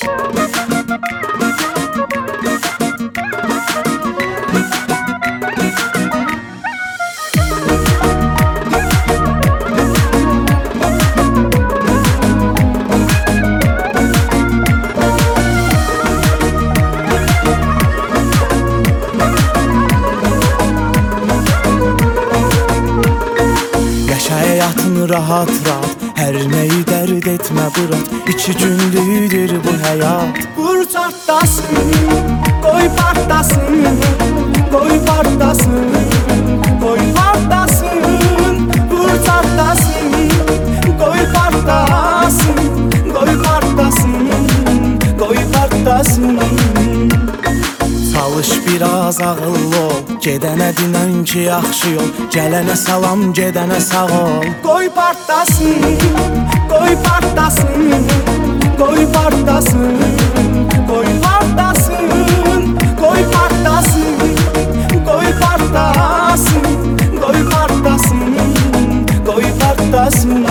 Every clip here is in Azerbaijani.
Həyatını rahat rahat, hər nəyi dərd etmə bırak. 2 günlükdür bu həyat. Vur çartdasın, qoy partlasın, qoy partlasın, qoy partlasın. Vur çartdasın, qoy partlasın, qoy partlasın, qoy partlasın. Çalış biraz ağıllı ol, gedənə dinən ki yaxşı yol. Gələnə salam, gedənə sağ ol. Qoy partlasın, qoy partlasın, qoy partlasın, qoy partlasın, qoy partlasın, qoy partlasın, qoy partlasın, qoy partlasın.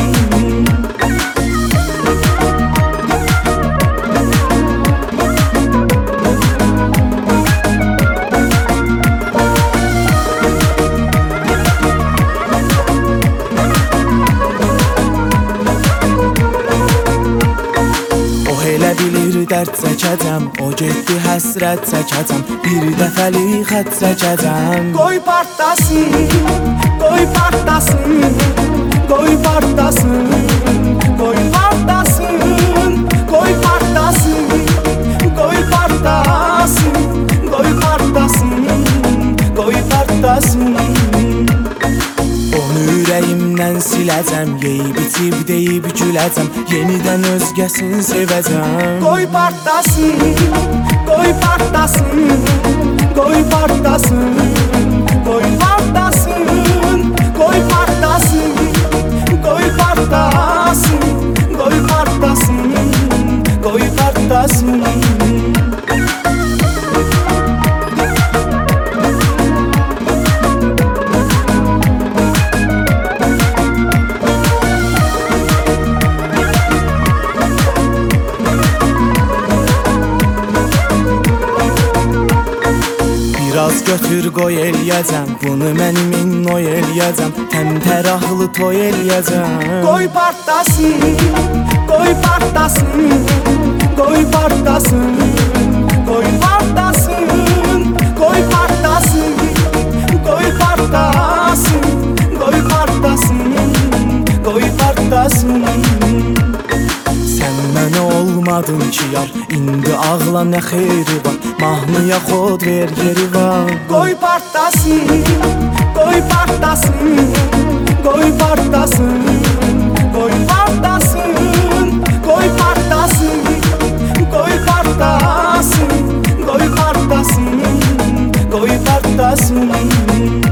Elə bilir dərd çəkəcəm, o getdi həsrət çəkəcəm. Bir dəfəlik xət çəkəcəm. Qoy partlasın, qoy partlasın, qoy partlasın, qoy partlasın, qoy partlasın, qoy partlasın, qoy partlasın, qoy partlasın. Onu ürəyimdən siləcəm, yeyib içib deyib güləcəm. Yenidən özgəsini sevəcəm. Qoy partlasın, qoy partlasın, qoy partlasın, qoy partlasın, qoy partlasın, qoy partlasın, qoy partlasın, qoy partlasın. Biraz götür qoy eləyəcəm, bunu mənim oy eləyəcəm. Təmtəraqlı toy eləyəcəm. Qoy partlasın, qoy partlasın, qoy partlasın, qoy partlasın, qoy partlasın, qoy partlasın, qoy partlasın, qoy partlasın. Sən mənə olmadın ki yar, indi ağla nə xeyri var. Mahnıya xod ver yeri var. Qoy partlasın, qoy partlasın, qoy partlasın, qoy partlasın, qoy partlasın, qoy partlasın, qoy partlasın, qoy partlasın.